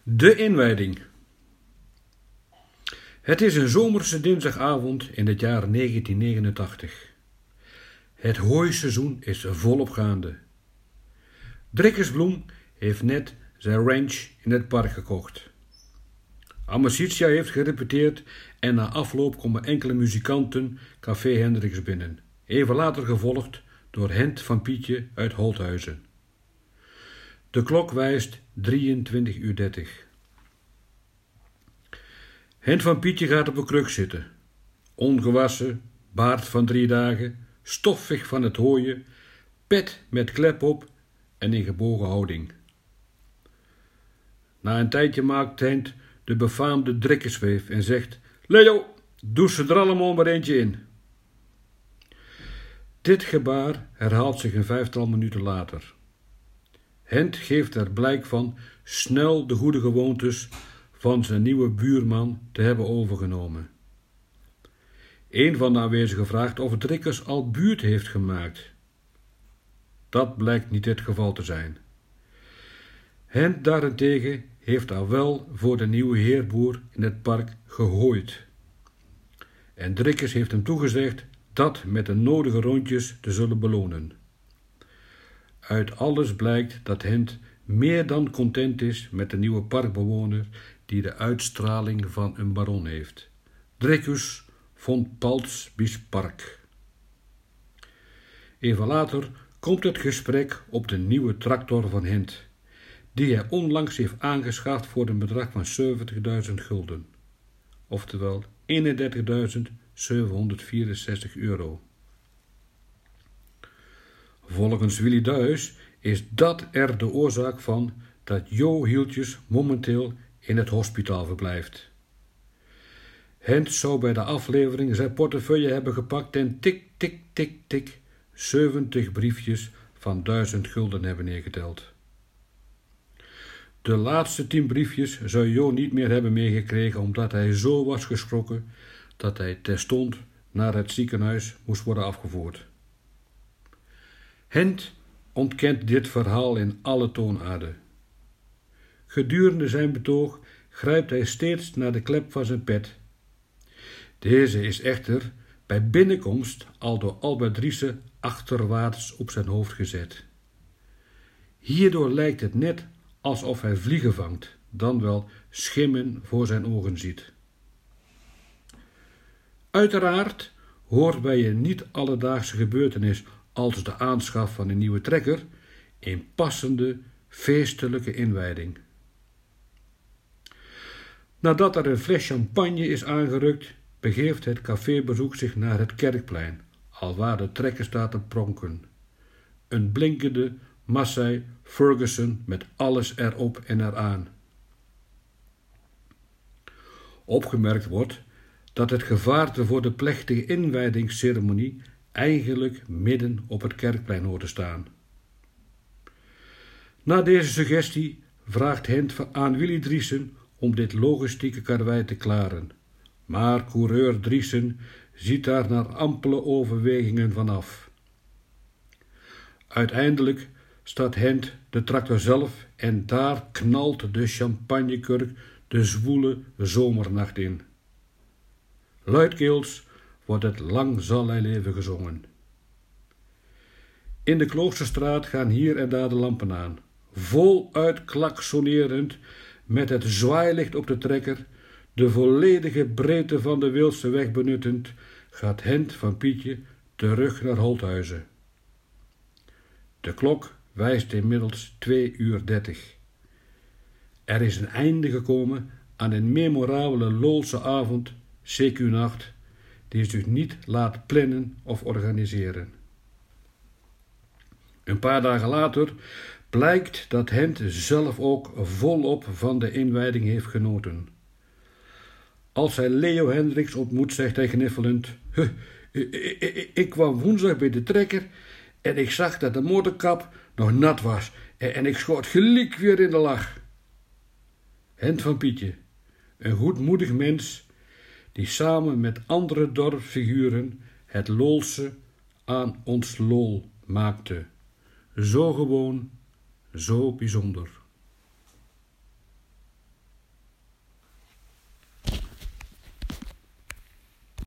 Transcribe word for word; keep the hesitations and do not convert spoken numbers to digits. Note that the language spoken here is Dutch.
De inwijding. Het is een zomerse dinsdagavond in het jaar negentien negenentachtig. Het hooiseizoen is volop gaande. Drikkersbloem heeft net zijn ranch in het park gekocht. Amicitia heeft gerepeteerd en na afloop komen enkele muzikanten Café Hendricks binnen, even later gevolgd door Hent van Pietje uit Holthuizen. De klok wijst drieëntwintig uur dertig. Hent van Pietje gaat op een kruk zitten. Ongewassen, baard van drie dagen, stoffig van het hooien, pet met klep op en in gebogen houding. Na een tijdje maakt Hent de befaamde drikkensweef en zegt: Leo, doe ze er allemaal maar eentje in. Dit gebaar herhaalt zich een vijftal minuten later. Hent geeft er blijk van snel de goede gewoontes van zijn nieuwe buurman te hebben overgenomen. Een van de aanwezigen vraagt of Drikkers al buurt heeft gemaakt. Dat blijkt niet het geval te zijn. Hent daarentegen heeft al wel voor de nieuwe heerboer in het park gehooid. En Drikkers heeft hem toegezegd dat met de nodige rondjes te zullen belonen. Uit alles blijkt dat Hent meer dan content is met de nieuwe parkbewoner die de uitstraling van een baron heeft. Drikkers vond Palts bis Park. Even later komt het gesprek op de nieuwe tractor van Hent, die hij onlangs heeft aangeschaft voor een bedrag van zeventigduizend gulden, oftewel eenendertigduizend zevenhonderdvierenzestig euro. Volgens Willy Duis is dat er de oorzaak van dat Jo Hieltjes momenteel in het hospitaal verblijft. Hent zou bij de aflevering zijn portefeuille hebben gepakt en tik, tik, tik, tik, zeventig briefjes van duizend gulden hebben neergeteld. De laatste tien briefjes zou Jo niet meer hebben meegekregen omdat hij zo was geschrokken dat hij terstond naar het ziekenhuis moest worden afgevoerd. Hent ontkent dit verhaal in alle toonaarden. Gedurende zijn betoog grijpt hij steeds naar de klep van zijn pet. Deze is echter bij binnenkomst al door Albert Driessen achterwaarts op zijn hoofd gezet. Hierdoor lijkt het net alsof hij vliegen vangt, dan wel schimmen voor zijn ogen ziet. Uiteraard hoort bij een niet alledaagse gebeurtenis als de aanschaf van een nieuwe trekker een passende feestelijke inwijding. Nadat er een fles champagne is aangerukt, begeeft het cafébezoek zich naar het kerkplein, alwaar de trekker staat te pronken. Een blinkende Massey Ferguson met alles erop en eraan. Opgemerkt wordt dat het gevaarte voor de plechtige inwijdingsceremonie eigenlijk midden op het kerkplein hoort te staan. Na deze suggestie vraagt Hent aan Willy Driessen om dit logistieke karwei te klaren, maar coureur Driessen ziet daar naar ampele overwegingen vanaf. Uiteindelijk staat Hent de tractor zelf en daar knalt de champagnekurk de zwoele zomernacht in. Luidkeels wordt het Lang zal hij leven gezongen. In de Kloosterstraat gaan hier en daar de lampen aan. Voluit klaksonerend, met het zwaailicht op de trekker, de volledige breedte van de Wildse weg benuttend, gaat Hent van Pietje terug naar Holthuizen. De klok wijst inmiddels twee uur dertig. Er is een einde gekomen aan een memorabele Loolse avond, C Q-nacht, die zich niet laat plannen of organiseren. Een paar dagen later blijkt dat Hent zelf ook volop van de inwijding heeft genoten. Als hij Leo Hendricks ontmoet, zegt hij gniffelend: huh, ik, ik, ik kwam woensdag bij de trekker en ik zag dat de motorkap nog nat was en, en ik schoot gelijk weer in de lach. Hent van Pietje, een goedmoedig mens die samen met andere dorpsfiguren het Loolse aan ons Lool maakte. Zo gewoon, zo bijzonder.